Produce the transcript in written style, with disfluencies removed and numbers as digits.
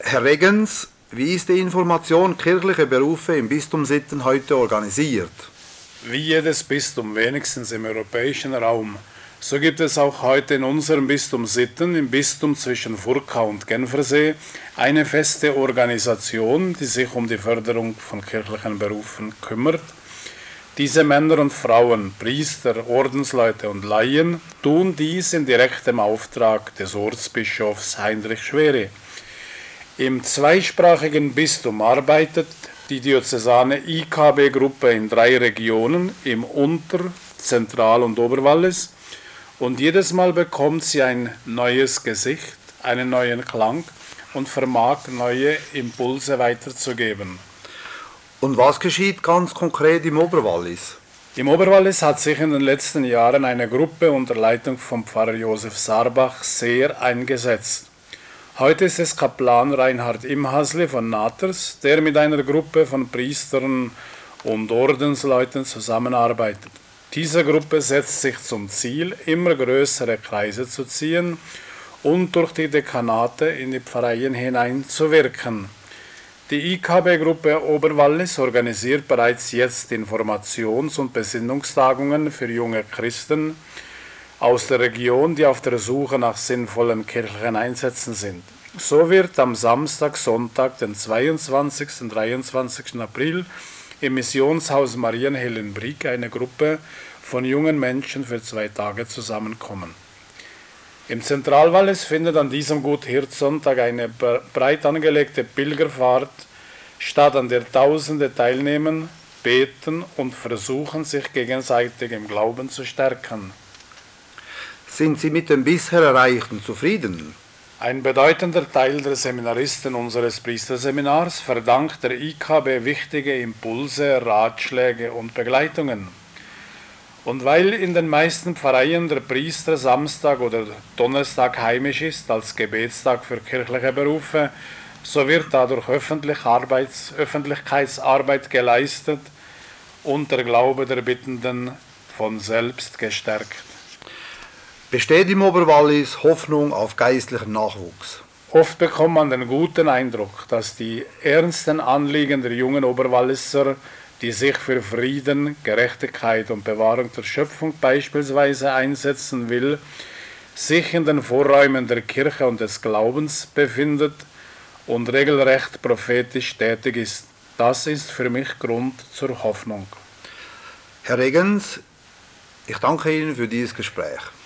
Herr Regens, wie ist die Information kirchlicher Berufe im Bistum Sitten heute organisiert? Wie jedes Bistum, wenigstens im europäischen Raum, so gibt es auch heute in unserem Bistum Sitten, im Bistum zwischen Furka und Genfersee, eine feste Organisation, die sich um die Förderung von kirchlichen Berufen kümmert. Diese Männer und Frauen, Priester, Ordensleute und Laien, tun dies in direktem Auftrag des Ortsbischofs Heinrich Schweri. Im zweisprachigen Bistum arbeitet die diözesane IKB-Gruppe in 3 Regionen, im Unter-, Zentral- und Oberwallis, und jedes Mal bekommt sie ein neues Gesicht, einen neuen Klang und vermag neue Impulse weiterzugeben. Und was geschieht ganz konkret im Oberwallis? Im Oberwallis hat sich in den letzten Jahren eine Gruppe unter Leitung von Pfarrer Josef Sarbach sehr eingesetzt. Heute ist es Kaplan Reinhard Imhasli von Naters, der mit einer Gruppe von Priestern und Ordensleuten zusammenarbeitet. Diese Gruppe setzt sich zum Ziel, immer größere Kreise zu ziehen und durch die Dekanate in die Pfarreien hineinzuwirken. Die IKB-Gruppe Oberwallis organisiert bereits jetzt Informations- und Besinnungstagungen für junge Christen aus der Region, die auf der Suche nach sinnvollen kirchlichen Einsätzen sind. So wird am Samstag, Sonntag, den 22. und 23. April im Missionshaus Marienhill in Brig eine Gruppe von jungen Menschen für 2 Tage zusammenkommen. Im Zentralwallis findet an diesem Gut Hirtsonntag eine breit angelegte Pilgerfahrt statt, an der Tausende teilnehmen, beten und versuchen, sich gegenseitig im Glauben zu stärken. Sind Sie mit dem bisher Erreichten zufrieden? Ein bedeutender Teil der Seminaristen unseres Priesterseminars verdankt der IKB wichtige Impulse, Ratschläge und Begleitungen. Und weil in den meisten Pfarreien der Priester Samstag oder Donnerstag heimisch ist als Gebetstag für kirchliche Berufe, so wird dadurch Öffentlichkeitsarbeit geleistet und der Glaube der Bittenden von selbst gestärkt. Besteht im Oberwallis Hoffnung auf geistlichen Nachwuchs? Oft bekommt man den guten Eindruck, dass die ernsten Anliegen der jungen Oberwalliser, die sich für Frieden, Gerechtigkeit und Bewahrung der Schöpfung beispielsweise einsetzen will, sich in den Vorräumen der Kirche und des Glaubens befindet und regelrecht prophetisch tätig ist. Das ist für mich Grund zur Hoffnung. Herr Regens, ich danke Ihnen für dieses Gespräch.